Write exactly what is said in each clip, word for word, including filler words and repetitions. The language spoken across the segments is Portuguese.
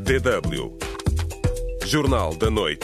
D W. Jornal da Noite.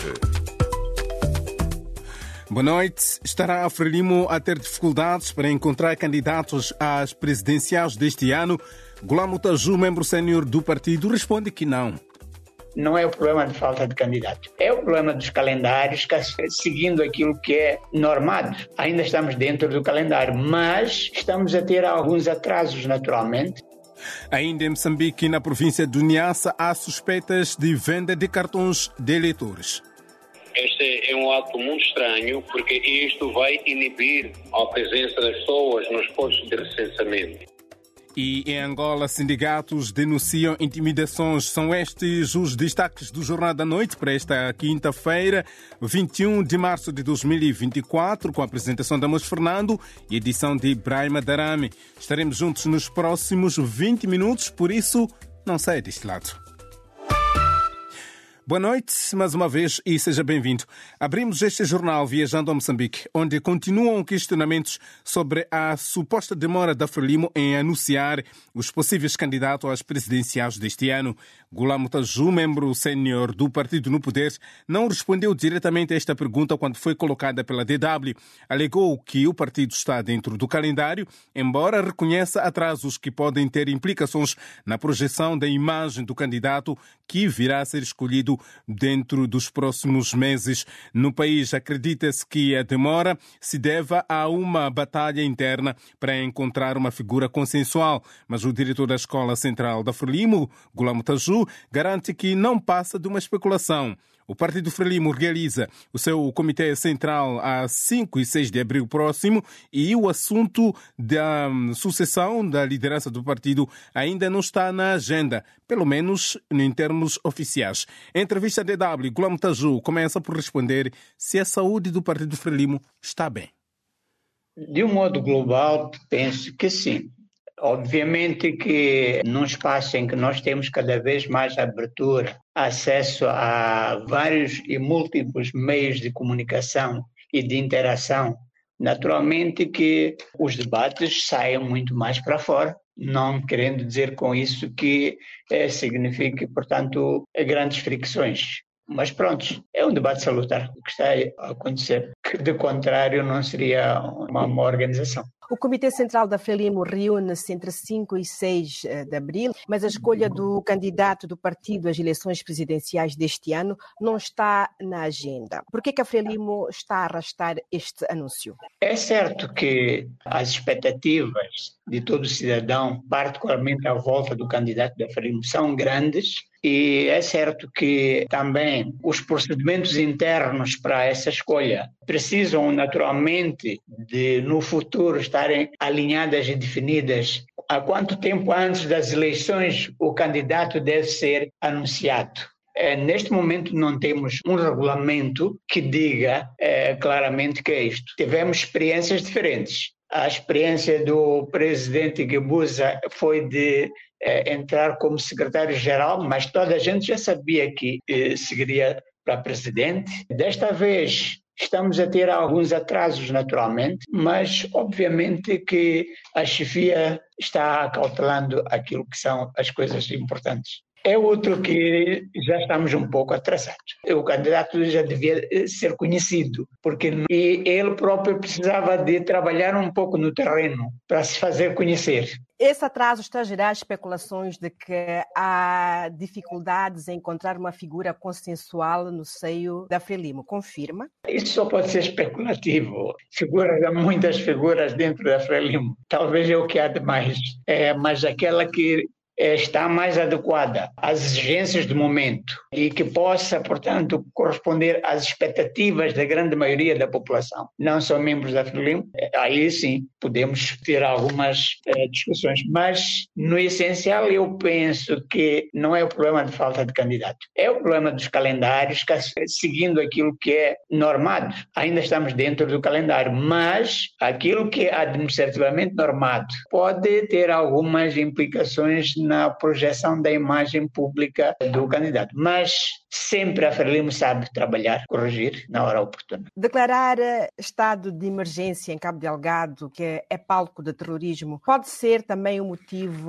Boa noite. Estará a Frelimo a ter dificuldades para encontrar candidatos às presidenciais deste ano? Gulamo Taju, membro sénior do partido, responde que não. Não é o problema de falta de candidatos. É o problema dos calendários, que, seguindo aquilo que é normado. Ainda estamos dentro do calendário, mas estamos a ter alguns atrasos, naturalmente. Ainda em Moçambique, na província de Niassa, há suspeitas de venda de cartões de eleitores. Este é um ato muito estranho, porque isto vai inibir a presença das pessoas nos postos de recenseamento. E em Angola, sindicatos denunciam intimidações. São estes os destaques do Jornal da Noite para esta quinta-feira, vinte e um de março de dois mil e vinte e quatro, com a apresentação de Amos Fernando e edição de Ibrahima Darame. Estaremos juntos nos próximos vinte minutos, por isso não saia deste lado. Boa noite, mais uma vez, e seja bem-vindo. Abrimos este jornal viajando a Moçambique, onde continuam questionamentos sobre a suposta demora da Frelimo em anunciar os possíveis candidatos às presidenciais deste ano. Gulamo Taju, membro sénior do Partido no Poder, não respondeu diretamente a esta pergunta quando foi colocada pela D W. Alegou que o partido está dentro do calendário, embora reconheça atrasos que podem ter implicações na projeção da imagem do candidato que virá a ser escolhido dentro dos próximos meses. No país, acredita-se que a demora se deva a uma batalha interna para encontrar uma figura consensual, mas o diretor da Escola Central da Frelimo, Gulamo Taju, garante que não passa de uma especulação. O Partido Frelimo realiza o seu Comitê Central a cinco e seis de abril próximo e o assunto da sucessão da liderança do partido ainda não está na agenda, pelo menos em termos oficiais. Em entrevista à D W, Gulamo Taju começa por responder se a saúde do Partido Frelimo está bem. De um modo global, penso que sim. Obviamente que num espaço em que nós temos cada vez mais abertura, acesso a vários e múltiplos meios de comunicação e de interação, naturalmente que os debates saem muito mais para fora, não querendo dizer com isso que eh, signifique, portanto, grandes fricções. Mas pronto, é um debate salutar o que está a acontecer, que de contrário não seria uma, uma organização. O Comitê Central da Frelimo reúne-se entre cinco e seis de abril, mas a escolha do candidato do partido às eleições presidenciais deste ano não está na agenda. Por que que a Frelimo está a arrastar este anúncio? É certo que as expectativas de todo cidadão, particularmente à volta do candidato da Frelimo, são grandes. E é certo que também os procedimentos internos para essa escolha precisam naturalmente de, no futuro, estarem alinhadas e definidas. Há quanto tempo antes das eleições o candidato deve ser anunciado? É, neste momento não temos um regulamento que diga é, claramente que é isto. Tivemos experiências diferentes. A experiência do presidente Guebuza foi de eh, entrar como secretário-geral, mas toda a gente já sabia que eh, seguiria para presidente. Desta vez estamos a ter alguns atrasos, naturalmente, mas obviamente que a chefia está acautelando aquilo que são as coisas importantes. É outro que já estamos um pouco atrasados. O candidato já devia ser conhecido, porque ele próprio precisava de trabalhar um pouco no terreno para se fazer conhecer. Esse atraso está a gerar especulações de que há dificuldades em encontrar uma figura consensual no seio da Frelimo. Confirma? Isso só pode ser especulativo. Figuras, há muitas figuras dentro da Frelimo. Talvez é o que há de mais. É, mas aquela que está mais adequada às exigências do momento e que possa, portanto, corresponder às expectativas da grande maioria da população, não só membros da Frelimo, aí sim podemos ter algumas eh, discussões, mas no essencial eu penso que não é o problema de falta de candidato, é o problema dos calendários, que, seguindo aquilo que é normado. Ainda estamos dentro do calendário, mas aquilo que é administrativamente normado pode ter algumas implicações na projeção da imagem pública do candidato. Mas sempre a Frelimo sabe trabalhar, corrigir na hora oportuna. Declarar estado de emergência em Cabo Delgado, que é palco de terrorismo, pode ser também um motivo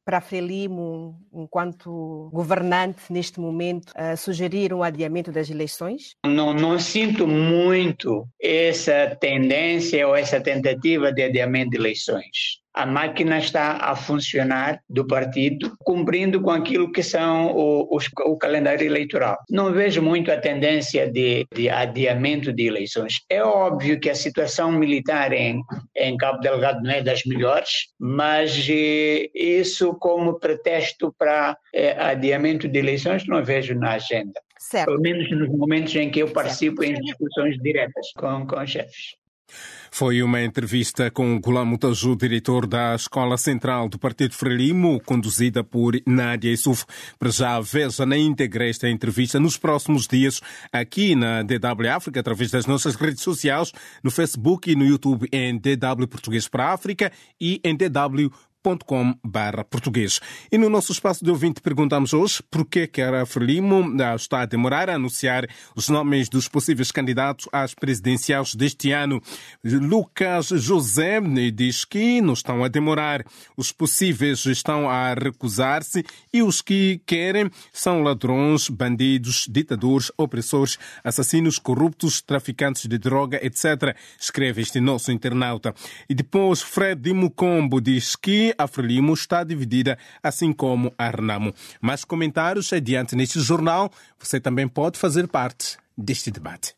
para a Frelimo, enquanto governante neste momento, uh, sugerir um adiamento das eleições? Não, não sinto muito essa tendência ou essa tentativa de adiamento de eleições. A máquina está a funcionar do partido, cumprindo com aquilo que são o, os, o calendário eleitoral. Não vejo muito a tendência de, de adiamento de eleições. É óbvio que a situação militar em, em Cabo Delgado não é das melhores, mas eh, isso como pretexto para eh, adiamento de eleições não vejo na agenda. Certo. Pelo menos nos momentos em que eu participo certo. Em discussões diretas com, com chefes. Foi uma entrevista com Gulam Mutaju, diretor da Escola Central do Partido Frelimo, conduzida por Nádia Issoufo. Para já, veja na íntegra esta entrevista nos próximos dias aqui na D W África, através das nossas redes sociais, no Facebook e no YouTube em D W Português para a África e em D W ponto com barra português. E no nosso espaço de ouvinte perguntamos hoje por que a Frelimo está a demorar a anunciar os nomes dos possíveis candidatos às presidenciais deste ano. Lucas José diz que não estão a demorar. Os possíveis estão a recusar-se e os que querem são ladrões, bandidos, ditadores, opressores, assassinos, corruptos, traficantes de droga, etcétera. Escreve este nosso internauta. E depois Fred Mucombo diz que a Frelimo está dividida, assim como a Renamo. Mais comentários adiante neste jornal. Você também pode fazer parte deste debate.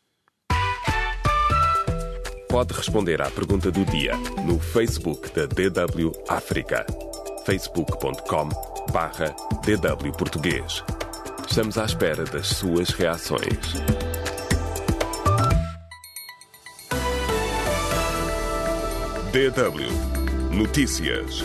Pode responder à pergunta do dia no Facebook da D W África. facebook ponto com barra D W Português. Estamos à espera das suas reações. D W Notícias.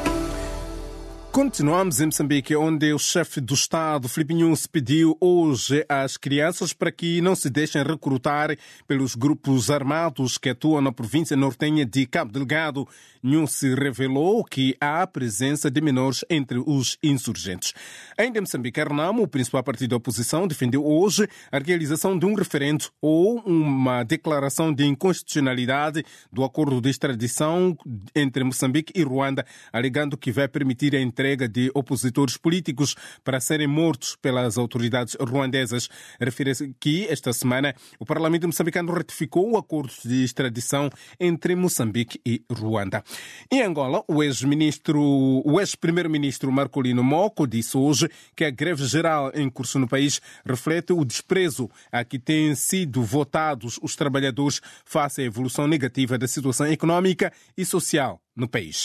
Continuamos em Moçambique, onde o chefe do Estado, Filipe Nunes, pediu hoje às crianças para que não se deixem recrutar pelos grupos armados que atuam na província nortenha de Cabo Delgado. Nunes revelou que há presença de menores entre os insurgentes. Ainda em Moçambique, a Renamo, o principal partido da oposição, defendeu hoje a realização de um referendo ou uma declaração de inconstitucionalidade do acordo de extradição entre Moçambique e Ruanda, alegando que vai permitir a entrega de opositores políticos para serem mortos pelas autoridades ruandesas. Refere-se que esta semana o Parlamento moçambicano ratificou o acordo de extradição entre Moçambique e Ruanda. Em Angola, o ex-ministro, o ex-primeiro-ministro Marcolino Moko disse hoje que a greve geral em curso no país reflete o desprezo a que têm sido votados os trabalhadores face à evolução negativa da situação económica e social no país.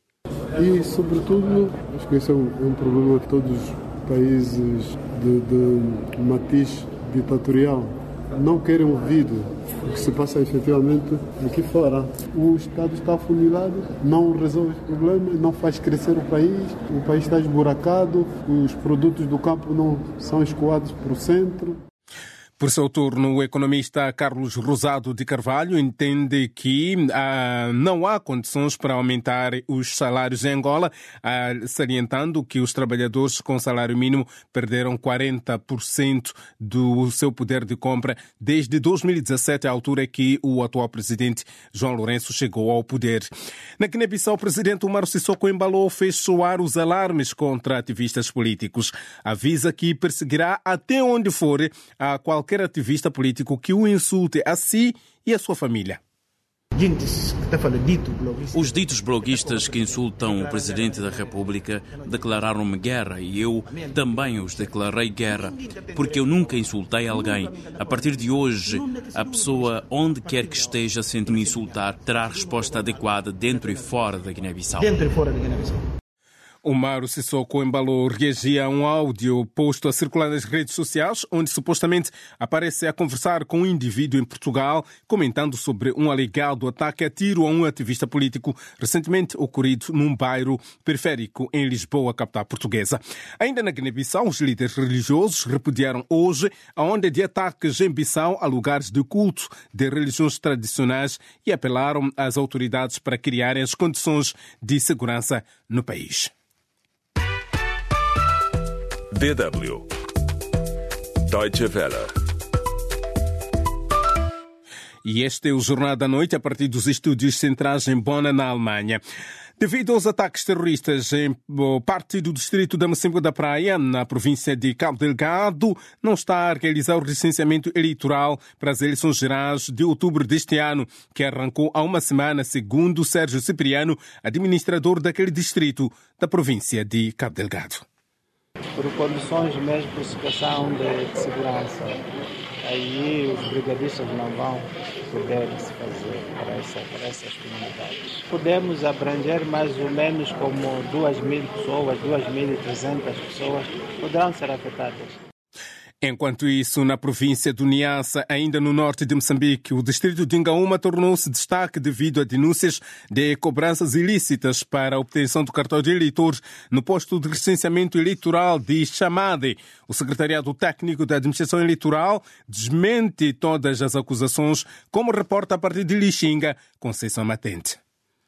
E, sobretudo, acho que esse é um, é um problema de todos os países de, de matiz ditatorial. Não querem ouvir o que se passa efetivamente aqui fora. O Estado está afunilado, não resolve os problemas, não faz crescer o país, o país está esburacado, os produtos do campo não são escoados para o centro. Por seu turno, o economista Carlos Rosado de Carvalho entende que ah, não há condições para aumentar os salários em Angola, ah, salientando que os trabalhadores com salário mínimo perderam quarenta por cento do seu poder de compra desde dois mil e dezassete, a altura que o atual presidente João Lourenço chegou ao poder. Na Guiné-Bissau, o presidente Umaro Sissoko Embaló fez soar os alarmes contra ativistas políticos. Avisa que perseguirá até onde for a qualquer qualquer ativista político que o insulte a si e a sua família. Os ditos bloguistas que insultam o Presidente da República declararam-me guerra e eu também os declarei guerra, porque eu nunca insultei alguém. A partir de hoje, a pessoa, onde quer que esteja, sendo me insultar, terá a resposta adequada dentro e fora da Guiné-Bissau. Dentro e fora da Guiné-Bissau. Umaro Sissoko Embaló reagia a um áudio posto a circular nas redes sociais, onde supostamente aparece a conversar com um indivíduo em Portugal, comentando sobre um alegado ataque a tiro a um ativista político recentemente ocorrido num bairro periférico em Lisboa, capital portuguesa. Ainda na Guiné-Bissau, os líderes religiosos repudiaram hoje a onda de ataques em Bissau a lugares de culto de religiões tradicionais e apelaram às autoridades para criarem as condições de segurança no país. D W Deutsche Welle. E este é o Jornal da Noite a partir dos estúdios centrais em Bonn, na Alemanha. Devido aos ataques terroristas em parte do distrito da Mocimboa da Praia, na província de Cabo Delgado, não está a realizar o recenseamento eleitoral para as eleições gerais de outubro deste ano, que arrancou há uma semana, segundo Sérgio Cipriano, administrador daquele distrito da província de Cabo Delgado. Por condições mesmo por situação de, de segurança, aí os brigadistas não vão poder se fazer para, essa, para essas comunidades. Podemos abranger mais ou menos como duas mil pessoas, duas mil e trezentas pessoas poderão ser afetadas. Enquanto isso, na província do Niassa, ainda no norte de Moçambique, o distrito de Ngaúma tornou-se destaque devido a denúncias de cobranças ilícitas para a obtenção do cartão de eleitor no posto de recenseamento eleitoral de Chamade. O secretariado técnico da administração eleitoral desmente todas as acusações, como reporta a partir de Lixinga, Conceição Matente.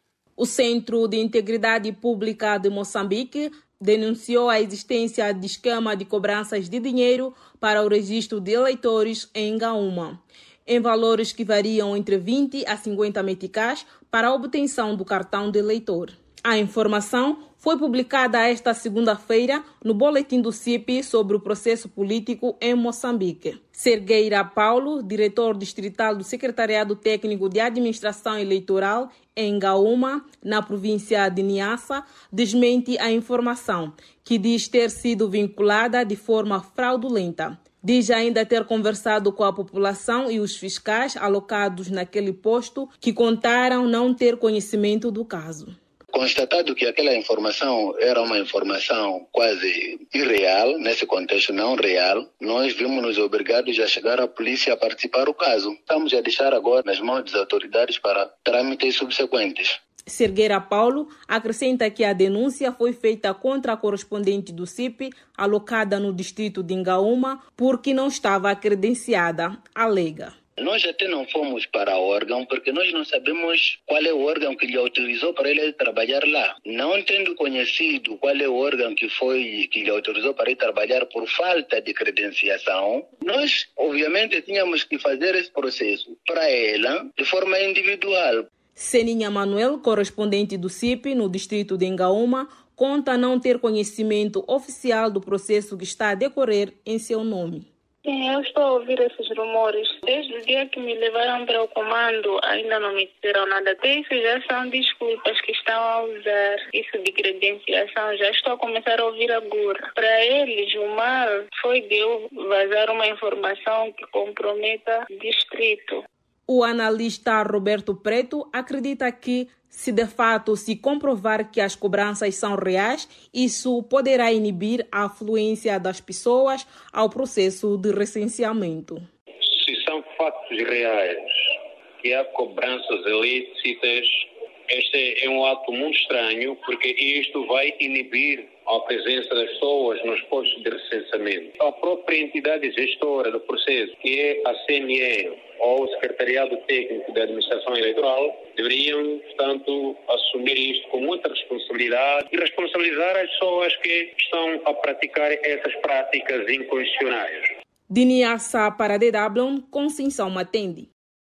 O Centro de Integridade Pública de Moçambique denunciou a existência de esquema de cobranças de dinheiro para o registro de eleitores em Ngaúma, em valores que variam entre vinte a cinquenta meticais para a obtenção do cartão de eleitor. A informação foi publicada esta segunda-feira no Boletim do C I P sobre o processo político em Moçambique. Sergueira Paulo, diretor distrital do Secretariado Técnico de Administração Eleitoral em Ngaúma, na província de Niassa, desmente a informação, que diz ter sido vinculada de forma fraudulenta. Diz ainda ter conversado com a população e os fiscais alocados naquele posto, que contaram não ter conhecimento do caso. Constatado que aquela informação era uma informação quase irreal, nesse contexto não real, nós vimos-nos obrigados a chegar à polícia a participar do caso. Estamos a deixar agora nas mãos das autoridades para trâmites subsequentes. Sergueira Paulo acrescenta que a denúncia foi feita contra a correspondente do C I P, alocada no distrito de Ngaúma, porque não estava credenciada, alega. Nós até não fomos para o órgão porque nós não sabemos qual é o órgão que lhe autorizou para ele trabalhar lá. Não tendo conhecido qual é o órgão que foi que lhe autorizou para ele trabalhar por falta de credenciação, nós obviamente tínhamos que fazer esse processo para ela de forma individual. Seninha Manuel, correspondente do C I P no distrito de Ngaúma, conta não ter conhecimento oficial do processo que está a decorrer em seu nome. Sim, eu estou a ouvir esses rumores. Desde o dia que me levaram para o comando, ainda não me disseram nada. Até isso já são desculpas que estão a usar. Isso de credenciação, já estou a começar a ouvir agora. Para eles, o mal foi de eu vazar uma informação que comprometa o distrito. O analista Roberto Preto acredita que, se de fato se comprovar que as cobranças são reais, isso poderá inibir a afluência das pessoas ao processo de recenseamento. Se são fatos reais que há cobranças ilícitas, este é um ato muito estranho, porque isto vai inibir a presença das pessoas nos postos de recenseamento. A própria entidade gestora do processo, que é a C N E, ou o Secretariado Técnico da Administração Eleitoral, deveriam, portanto, assumir isto com muita responsabilidade e responsabilizar as pessoas que estão a praticar essas práticas inconstitucionais. De Niassa para a D W, Conceição Matende.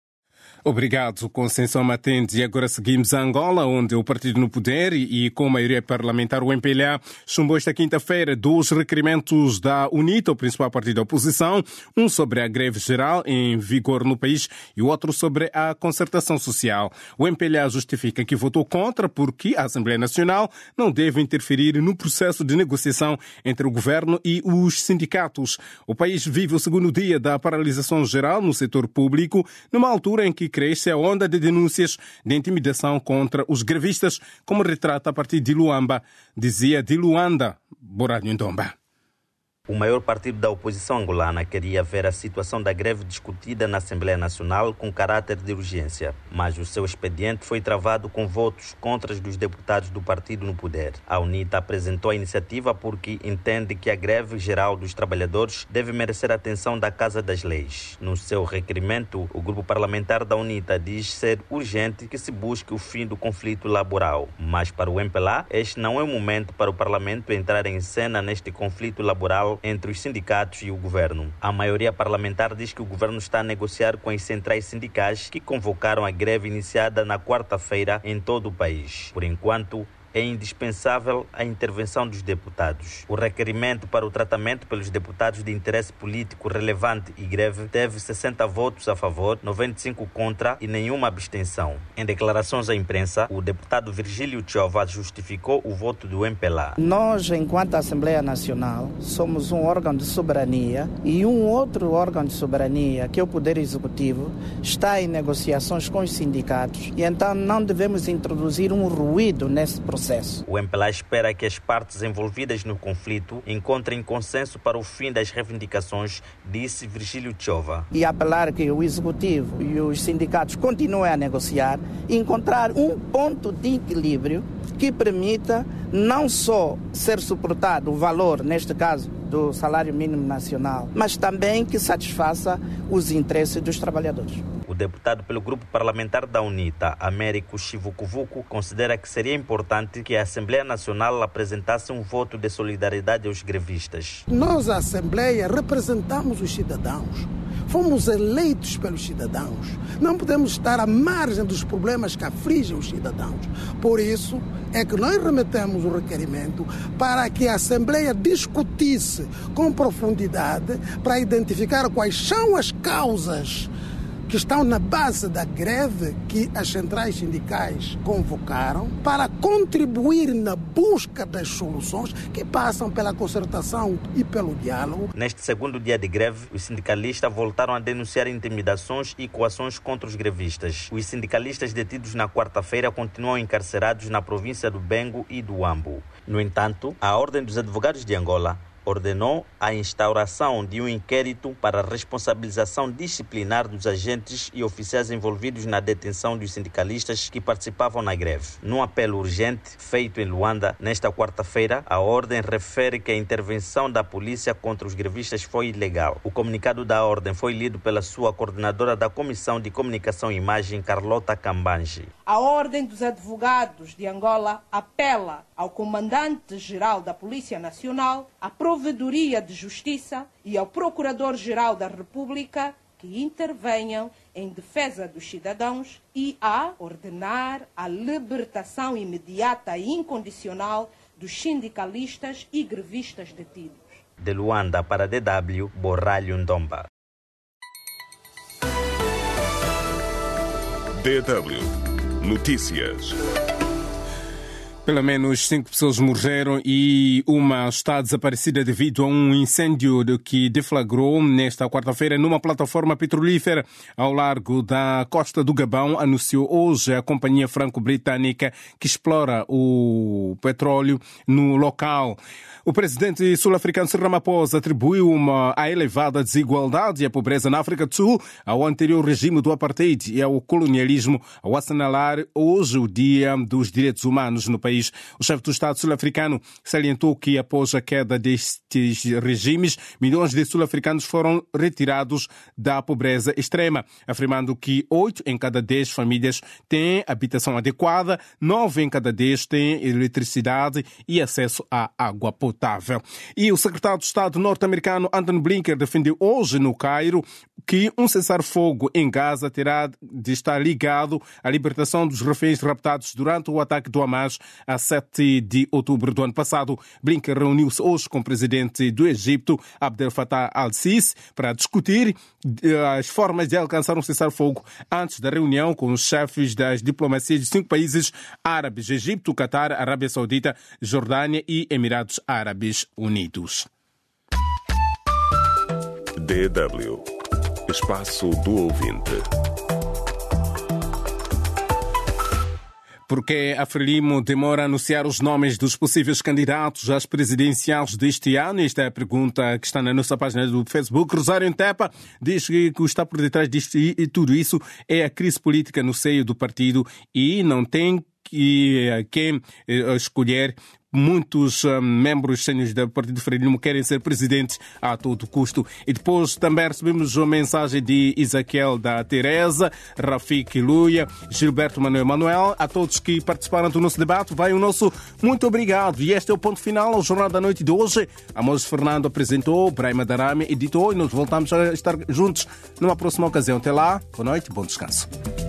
Obrigado, Conceição Matende. E agora seguimos a Angola, onde o partido no poder e com maioria parlamentar, o M P L A, chumbou esta quinta-feira dois requerimentos da UNITA, o principal partido da oposição, um sobre a greve geral em vigor no país e o outro sobre a concertação social. O M P L A justifica que votou contra porque a Assembleia Nacional não deve interferir no processo de negociação entre o governo e os sindicatos. O país vive o segundo dia da paralisação geral no setor público, numa altura em que cresce a onda de denúncias de intimidação contra os grevistas, como retrata a partir de Luamba, dizia de Luanda, Borado Ndomba. O maior partido da oposição angolana queria ver a situação da greve discutida na Assembleia Nacional com caráter de urgência, mas o seu expediente foi travado com votos contra os dos deputados do partido no poder. A UNITA apresentou a iniciativa porque entende que a greve geral dos trabalhadores deve merecer a atenção da Casa das Leis. No seu requerimento, o grupo parlamentar da UNITA diz ser urgente que se busque o fim do conflito laboral. Mas para o M P L A, este não é o momento para o Parlamento entrar em cena neste conflito laboral nacional entre os sindicatos e o governo. A maioria parlamentar diz que o governo está a negociar com as centrais sindicais que convocaram a greve iniciada na quarta-feira em todo o país. Por enquanto, é indispensável a intervenção dos deputados. O requerimento para o tratamento pelos deputados de interesse político relevante e greve teve sessenta votos a favor, noventa e cinco contra e nenhuma abstenção. Em declarações à imprensa, o deputado Virgílio Chova justificou o voto do M P L A. Nós, enquanto Assembleia Nacional, somos um órgão de soberania e um outro órgão de soberania, que é o Poder Executivo, está em negociações com os sindicatos e então não devemos introduzir um ruído nesse processo. O M P L A espera que as partes envolvidas no conflito encontrem consenso para o fim das reivindicações, disse Virgílio Chova. E apelar que o Executivo e os sindicatos continuem a negociar e encontrar um ponto de equilíbrio que permita não só ser suportado o valor, neste caso, do salário mínimo nacional, mas também que satisfaça os interesses dos trabalhadores. O deputado pelo grupo parlamentar da UNITA, Américo Chivucuvuco, considera que seria importante que a Assembleia Nacional apresentasse um voto de solidariedade aos grevistas. Nós, a Assembleia, representamos os cidadãos. Fomos eleitos pelos cidadãos. Não podemos estar à margem dos problemas que afligem os cidadãos. Por isso é que nós remetemos o requerimento para que a Assembleia discutisse com profundidade para identificar quais são as causas que estão na base da greve que as centrais sindicais convocaram para contribuir na busca das soluções que passam pela concertação e pelo diálogo. Neste segundo dia de greve, os sindicalistas voltaram a denunciar intimidações e coações contra os grevistas. Os sindicalistas detidos na quarta-feira continuam encarcerados na província do Bengo e do Ambo. No entanto, a Ordem dos Advogados de Angola ordenou a instauração de um inquérito para a responsabilização disciplinar dos agentes e oficiais envolvidos na detenção dos sindicalistas que participavam na greve. Num apelo urgente feito em Luanda nesta quarta-feira, a ordem refere que a intervenção da polícia contra os grevistas foi ilegal. O comunicado da ordem foi lido pela sua coordenadora da Comissão de Comunicação e Imagem, Carlota Cambanji. A Ordem dos Advogados de Angola apela ao Comandante-Geral da Polícia Nacional, à Provedoria de Justiça e ao Procurador-Geral da República que intervenham em defesa dos cidadãos e a ordenar a libertação imediata e incondicional dos sindicalistas e grevistas detidos. De Luanda para a D W, Borralho Ndomba. D W Notícias. Pelo menos cinco pessoas morreram e uma está desaparecida devido a um incêndio que deflagrou nesta quarta-feira numa plataforma petrolífera ao largo da costa do Gabão, anunciou hoje a companhia franco-britânica que explora o petróleo no local. O presidente sul-africano Cyril Ramaphosa atribuiu uma, a elevada desigualdade e a pobreza na África do Sul ao anterior regime do apartheid e ao colonialismo, ao assinalar hoje o Dia dos Direitos Humanos no país. O chefe do Estado sul-africano salientou que após a queda destes regimes, milhões de sul-africanos foram retirados da pobreza extrema, afirmando que oito em cada dez famílias têm habitação adequada, nove em cada dez têm eletricidade e acesso à água potável. E o secretário de Estado norte-americano Antony Blinken defendeu hoje no Cairo que um cessar-fogo em Gaza terá de estar ligado à libertação dos reféns raptados durante o ataque do Hamas a sete de outubro do ano passado. Blinken reuniu-se hoje com o presidente do Egito, Abdel Fattah al-Sisi, para discutir as formas de alcançar um cessar-fogo antes da reunião com os chefes das diplomacias de cinco países árabes: Egito, Catar, Arábia Saudita, Jordânia e Emirados Árabes Unidos. D W Espaço do Ouvinte. Porque a Frelimo demora a anunciar os nomes dos possíveis candidatos às presidenciais deste ano? Esta é a pergunta que está na nossa página do Facebook. Rosário Ntepa diz que o que está por detrás disto e tudo isso é a crise política no seio do partido e não tem que quem escolher. Muitos um, membros sêniores do Partido Frelimo querem ser presidentes a todo custo. E depois também recebemos uma mensagem de Isaquiel da Teresa, Rafik Luia, Gilberto Manuel Manuel. A todos que participaram do nosso debate, vai o nosso muito obrigado. E este é o ponto final ao Jornal da Noite de hoje. Amos Fernando apresentou, Brahima Darame editou e nós voltamos a estar juntos numa próxima ocasião. Até lá, boa noite, bom descanso.